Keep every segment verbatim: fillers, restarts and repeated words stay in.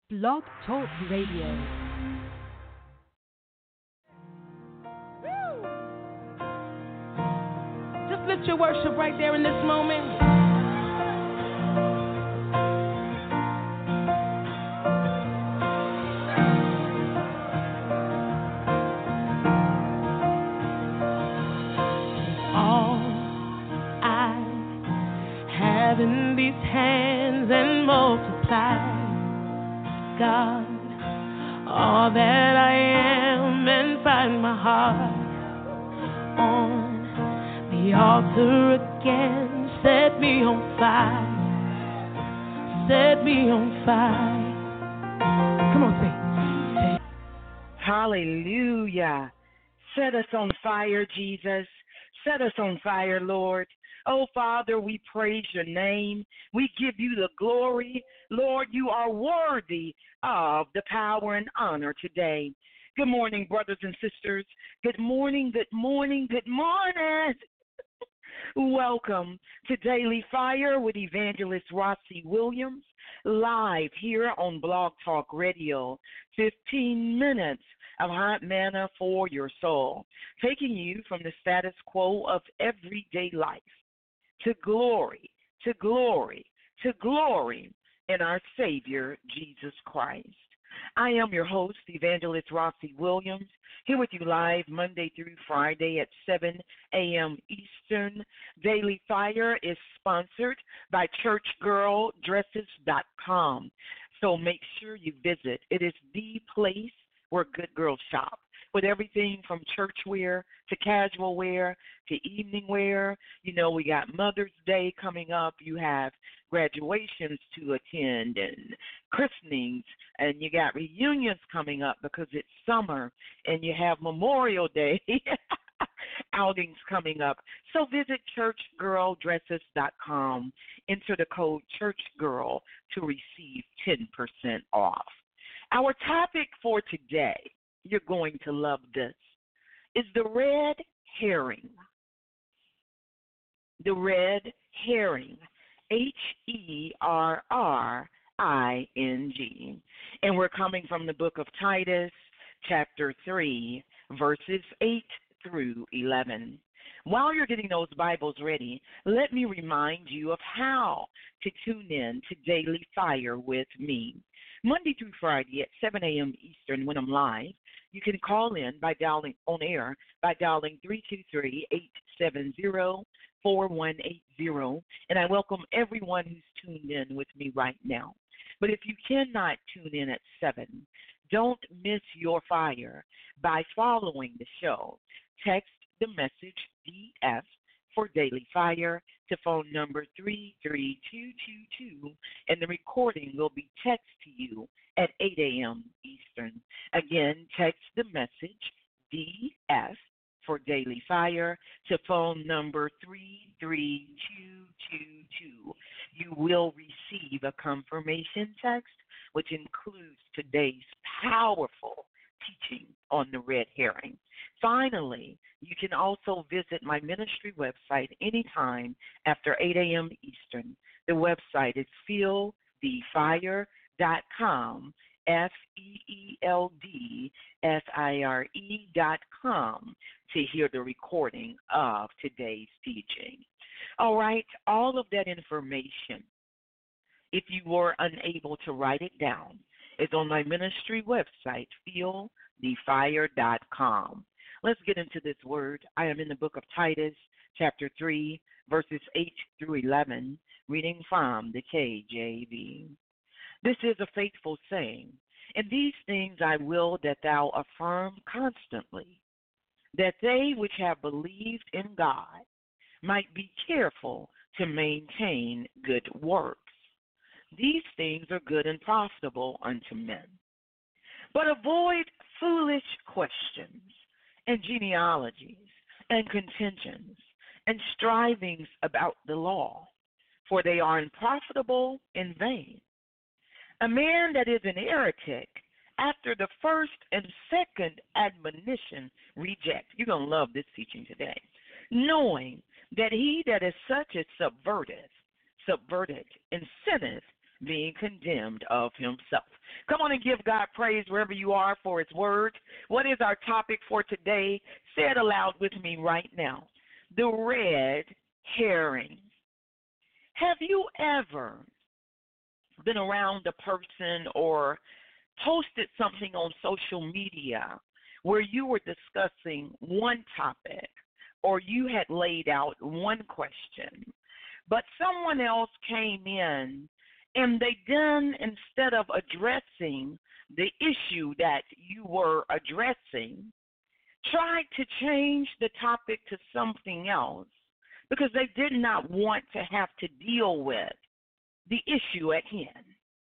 Blog Talk Radio. Just lift your worship right there in this moment. All I have in these hands and multiply, God, all that I am, and find my heart on the altar again. Set me on fire, set me on fire. Come on, sing. Hallelujah. Set us on fire, Jesus. Set us on fire, Lord. Oh, Father, we praise your name. We give you the glory. Lord, you are worthy of the power and honor today. Good morning, brothers and sisters. Good morning, good morning, good morning. Welcome to Daily Fire with Evangelist Rossi Williams, live here on Blog Talk Radio. fifteen minutes of hot manna for your soul, taking you from the status quo of everyday life to glory, to glory, to glory in our Savior, Jesus Christ. I am your host, Evangelist Rossi Williams, here with you live Monday through Friday at seven a.m. Eastern. Daily Fire is sponsored by church girl dresses dot com, so make sure you visit. It is the place where good girls shop, with everything from church wear to casual wear to evening wear. You know, we got Mother's Day coming up. You have graduations to attend and christenings, and you got reunions coming up because it's summer, and you have Memorial Day outings coming up. So visit church girl dresses dot com. Enter the code CHURCHGIRL to receive ten percent off. Our topic for today, you're going to love this, is the red herring. The red herring, H E R R I N G. And we're coming from the book of Titus, chapter three, verses eight through eleven. While you're getting those Bibles ready, let me remind you of how to tune in to Daily Fire with me. Monday through Friday at seven a.m. Eastern when I'm live. You can call in by dialing on air by dialing three two three, eight seven zero, four one eight zero. And I welcome everyone who's tuned in with me right now. But if you cannot tune in at seven, don't miss your fire by following the show. Text the message D F for Daily Fire to phone number three three two two two, and the recording will be texted to you at eight a.m. Eastern. Again, text the message D F for Daily Fire to phone number three three two two two. You will receive a confirmation text which includes today's powerful teaching on the red herring. Finally, you can also visit my ministry website anytime after eight a.m. Eastern. The website is feel the fire dot com, F E E L D F I R E dot com, to hear the recording of today's teaching. All right, all of that information, if you were unable to write it down, is on my ministry website, feel the fire dot com. Let's get into this word. I am in the book of Titus, chapter three, verses eight through eleven, reading from the K J V. This is a faithful saying, and these things I will that thou affirm constantly, that they which have believed in God might be careful to maintain good works. These things are good and profitable unto men. But avoid foolish questions and genealogies and contentions and strivings about the law, for they are unprofitable and vain. A man that is an heretic, after the first and second admonition, reject. You're going to love this teaching today. Knowing that he that is such is subverted, subverted, and sinneth, being condemned of himself. Come on and give God praise wherever you are for his word. What is our topic for today? Say it aloud with me right now. The red herring. Have you ever been around a person or posted something on social media where you were discussing one topic or you had laid out one question, but someone else came in and they then, instead of addressing the issue that you were addressing, tried to change the topic to something else because they did not want to have to deal with the issue at hand?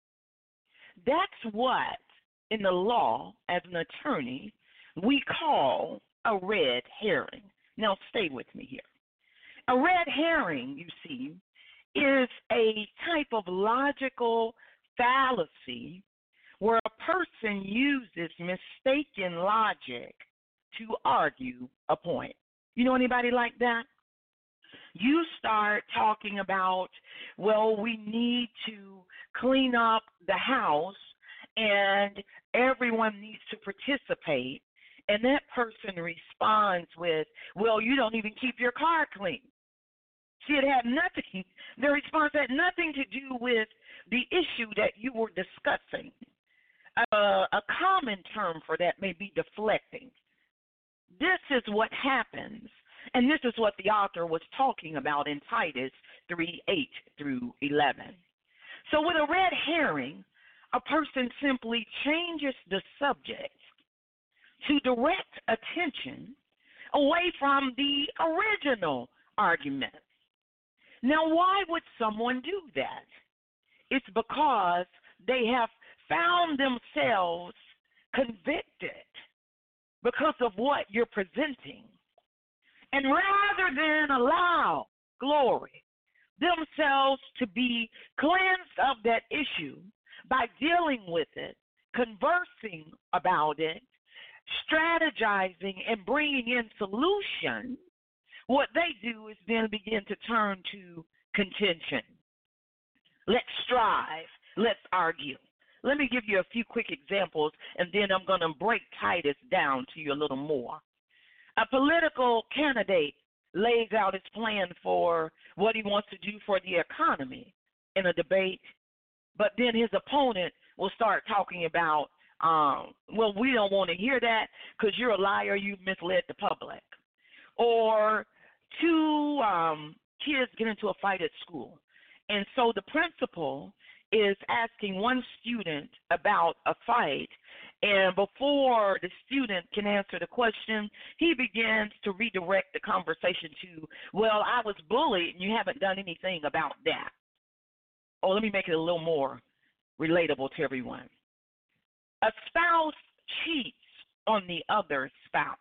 That's what, in the law, as an attorney, we call a red herring. Now, stay with me here. A red herring, you see, is a type of logical fallacy where a person uses mistaken logic to argue a point. You know anybody like that? You start talking about, well, we need to clean up the house and everyone needs to participate. And that person responds with, well, you don't even keep your car clean. See, it had nothing, the response had nothing to do with the issue that you were discussing. Uh, a common term for that may be deflecting. This is what happens, and this is what the author was talking about in Titus three, eight through eleven. So with a red herring, a person simply changes the subject to direct attention away from the original argument. Now, why would someone do that? It's because they have found themselves convicted because of what you're presenting. And rather than allow, glory, themselves to be cleansed of that issue by dealing with it, conversing about it, strategizing, and bringing in solutions, what they do is then begin to turn to contention. Let's strive. Let's argue. Let me give you a few quick examples, and then I'm going to break Titus down to you a little more. A political candidate lays out his plan for what he wants to do for the economy in a debate, but then his opponent will start talking about, um, well, we don't want to hear that because you're a liar, you've misled the public. Or two um, kids get into a fight at school, and so the principal is asking one student about a fight, and before the student can answer the question, he begins to redirect the conversation to, well, I was bullied and you haven't done anything about that. Oh, let me make it a little more relatable to everyone. A spouse cheats on the other spouse,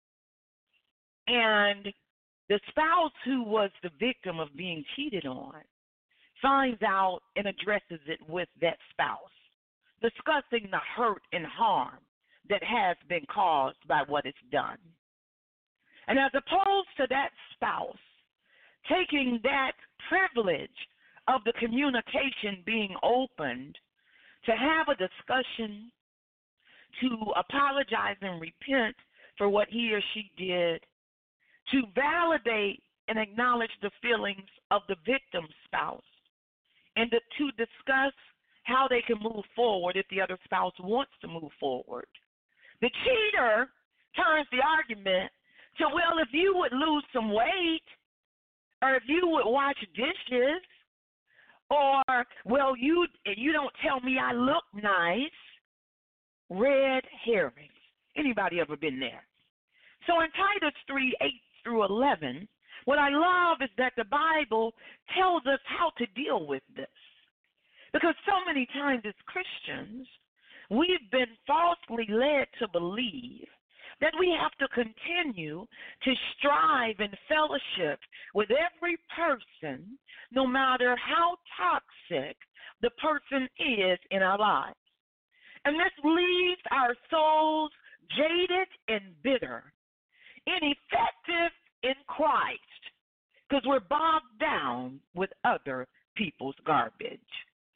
and the spouse who was the victim of being cheated on finds out and addresses it with that spouse, discussing the hurt and harm that has been caused by what is done. And as opposed to that spouse taking that privilege of the communication being opened to have a discussion, to apologize and repent for what he or she did, to validate and acknowledge the feelings of the victim spouse, and to, to discuss how they can move forward if the other spouse wants to move forward. The cheater turns the argument to, well, if you would lose some weight, or if you would wash dishes, or, well, you you don't tell me I look nice. Red herrings. Anybody ever been there? So in Titus three, eight through eleven, what I love is that the Bible tells us how to deal with this. Because so many times as Christians, we've been falsely led to believe that we have to continue to strive in fellowship with every person, no matter how toxic the person is in our lives. And this leaves our souls jaded and bitter, ineffective in Christ, because we're bogged down with other people's garbage.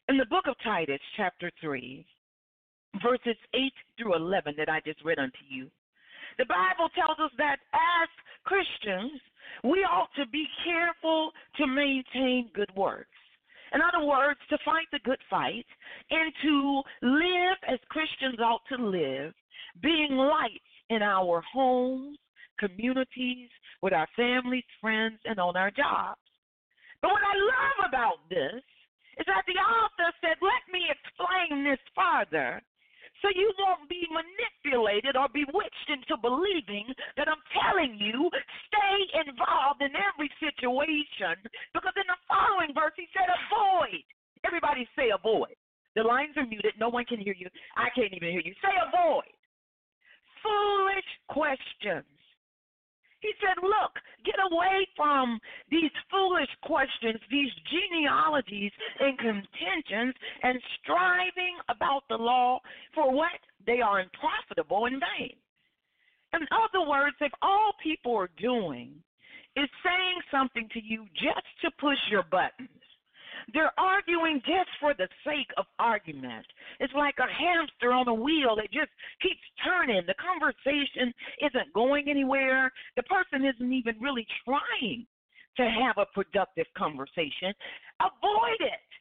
In the book of Titus, chapter three, verses eight through eleven that I just read unto you, the Bible tells us that as Christians, we ought to be careful to maintain good works. In other words, to fight the good fight and to live as Christians ought to live, being lights in our homes, communities, with our families, friends, and on our jobs. But what I love about this is that the author said, let me explain this further so you won't be manipulated or bewitched into believing that I'm telling you stay involved in every situation, because in the following verse he said avoid. Everybody say avoid. The lines are muted. No one can hear you. I can't even hear you. Say avoid. Foolish questions. He said, look, get away from these foolish questions, these genealogies and contentions, and striving about the law for what? They are unprofitable and vain. In other words, if all people are doing is saying something to you just to push your buttons, they're arguing just for the sake of argument. It's like a hamster on a wheel. It just keeps turning. The conversation isn't going anywhere. The person isn't even really trying to have a productive conversation. Avoid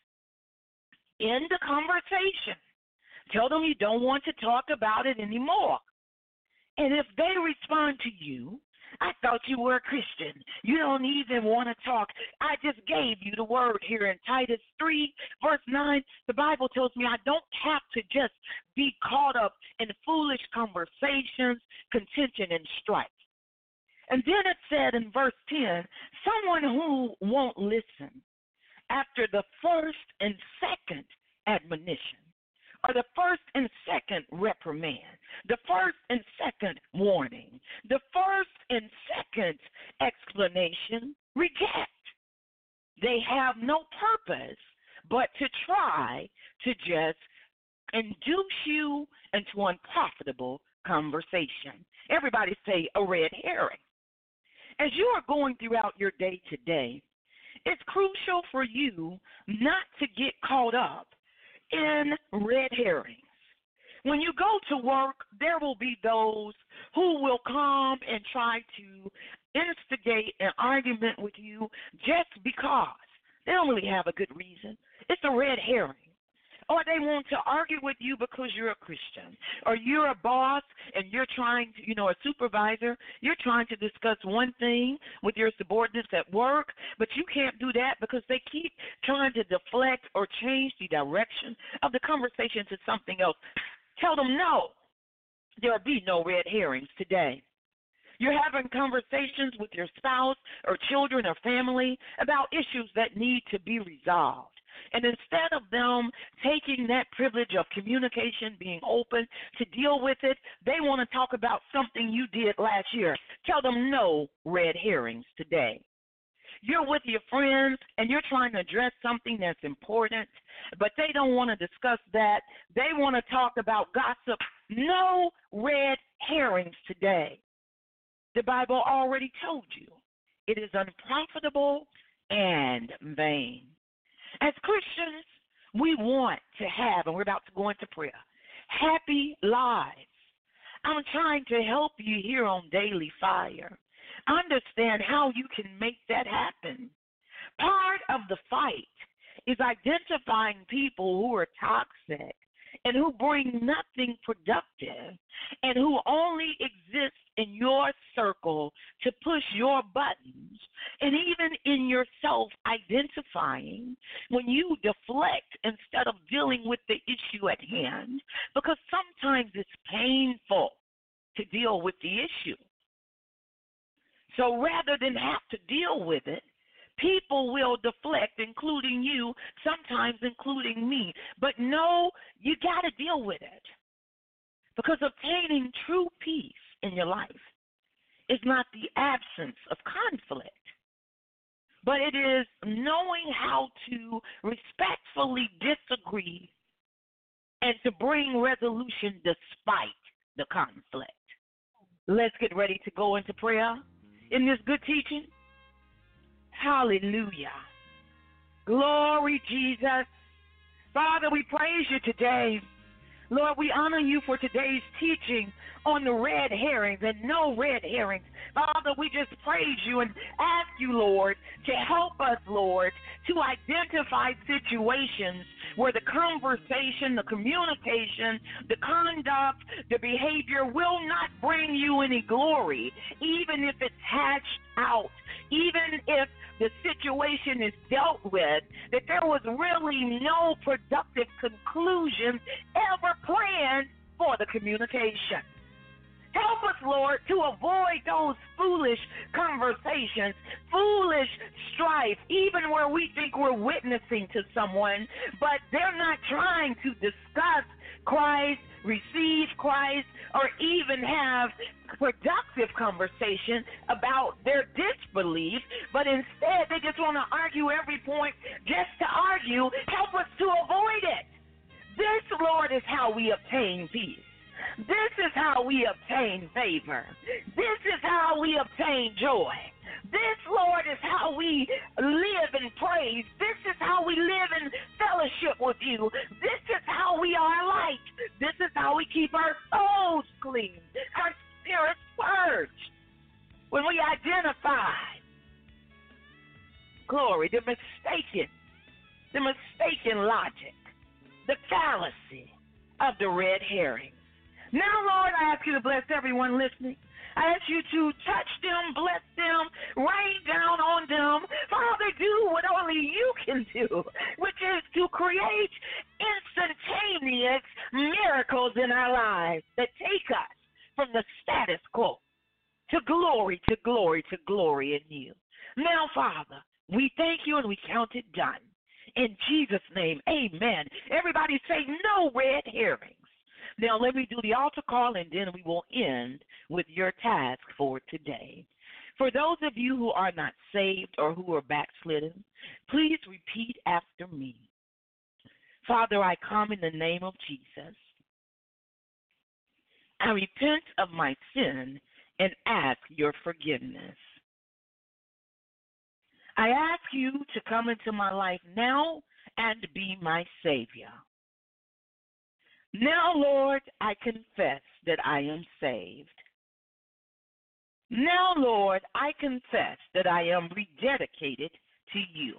it. End the conversation. Tell them you don't want to talk about it anymore. And if they respond to you, I thought you were a Christian. You don't even want to talk. I just gave you the word here in Titus three, verse nine. The Bible tells me I don't have to just be caught up in foolish conversations, contention, and strife. And then it said in verse ten, someone who won't listen after the first and second admonition, or the first and second reprimand, the first and second warning, the first and second explanation, reject. They have no purpose but to try to just induce you into unprofitable conversation. Everybody say a red herring. As you are going throughout your day today, it's crucial for you not to get caught up in red herrings. When you go to work, there will be those who will come and try to instigate an argument with you just because. They don't really have a good reason. It's a red herring. Or they want to argue with you because you're a Christian, or you're a boss and you're trying to, you know, a supervisor, you're trying to discuss one thing with your subordinates at work, but you can't do that because they keep trying to deflect or change the direction of the conversation to something else. Tell them no. There will be no red herrings today. You're having conversations with your spouse or children or family about issues that need to be resolved. And instead of them taking that privilege of communication, being open to deal with it, they want to talk about something you did last year. Tell them no red herrings today. You're with your friends and you're trying to address something that's important, but they don't want to discuss that. They want to talk about gossip. No red herrings today. The Bible already told you it is unprofitable and vain. As Christians, we want to have, and we're about to go into prayer, happy lives. I'm trying to help you here on Daily Fire understand how you can make that happen. Part of the fight is identifying people who are toxic and who bring nothing productive and who only exist in your circle to push your buttons, and even in yourself identifying when you deflect instead of dealing with the issue at hand, because sometimes it's painful to deal with the issue. So rather than have to deal with it, people will deflect, including you, sometimes including me. But no, you got to deal with it. Because obtaining true peace in your life is not the absence of conflict, but it is knowing how to respectfully disagree and to bring resolution despite the conflict. Let's get ready to go into prayer in this good teaching. Hallelujah. Glory, Jesus. Father, we praise you today. Lord, we honor you for today's teaching on the red herrings and no red herrings. Father, we just praise you and ask you, Lord, to help us, Lord, to identify situations where the conversation, the communication, the conduct, the behavior will not bring you any glory, even if it's hatched out, even if the situation is dealt with, that there was really no productive conclusion ever planned for the communication. Help us, Lord, to avoid those foolish conversations, foolish strife, even where we think we're witnessing to someone, but they're not trying to discuss Christ, receive Christ, or even have productive conversation about their disbelief, but instead they just want to argue every point just to argue. Help us to avoid it. This, Lord, is how we obtain peace. This is how we obtain favor. This is how we obtain joy. This, Lord, is how we live in praise. This is how we live in fellowship with you. This is how we are light. This is how we keep our souls clean, our spirits purged. When we identify, glory, the mistaken, the mistaken logic, the fallacy of the red herring. Now, Lord, I ask you to bless everyone listening. I ask you to touch them, bless them, rain down on them. Father, do what only you can do, which is to create instantaneous miracles in our lives that take us from the status quo to glory, to glory, to glory in you. Now, Father, we thank you and we count it done. In Jesus' name, amen. Everybody say no red herrings. Now, let me do the altar call, and then we will end with your task for today. For those of you who are not saved or who are backslidden, please repeat after me. Father, I come in the name of Jesus. I repent of my sin and ask your forgiveness. I ask you to come into my life now and be my Savior. Now, Lord, I confess that I am saved. Now, Lord, I confess that I am rededicated to you.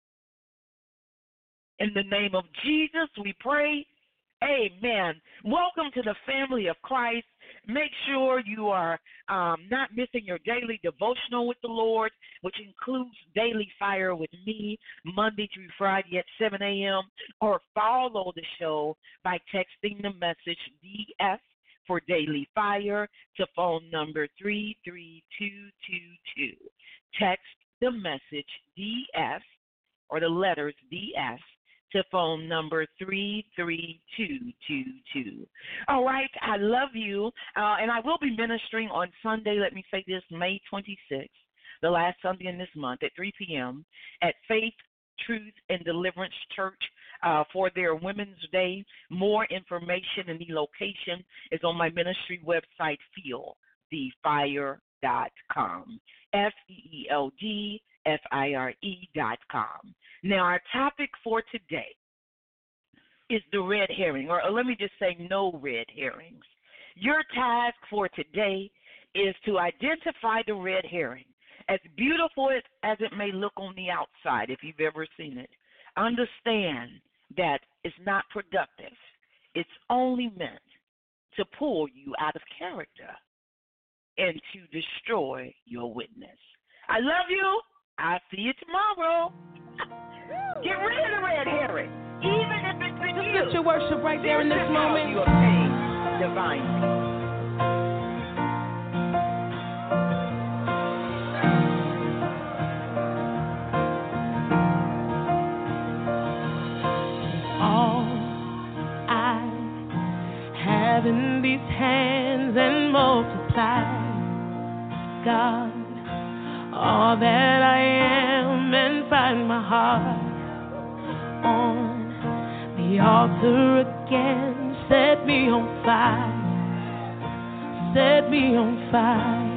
In the name of Jesus, we pray. Amen. Welcome to the family of Christ. Make sure you are um, not missing your daily devotional with the Lord, which includes Daily Fire with me, Monday through Friday at seven a.m., or follow the show by texting the message D F for Daily Fire to phone number three three two two two. Text the message D F or the letters D F to phone number three three two two two. All right, I love you, uh, and I will be ministering on Sunday, let me say this, May twenty-sixth, the last Sunday in this month at three p.m. at Faith, Truth, and Deliverance Church uh, for their Women's Day. More information and the location is on my ministry website, feel the fire dot com, F E E L D F I R E dot com. Now, our topic for today is the red herring, or let me just say no red herrings. Your task for today is to identify the red herring. As beautiful as, as it may look on the outside, if you've ever seen it, understand that it's not productive. It's only meant to pull you out of character and to destroy your witness. I love you. I'll see you tomorrow. Get rid of the red herring, even if it's in Just you. lift your worship right there in this How moment. you obtain divine peace. All I have in these hands and multiply, God, all that I am, and find my heart on the altar again. Set me on fire, set me on fire.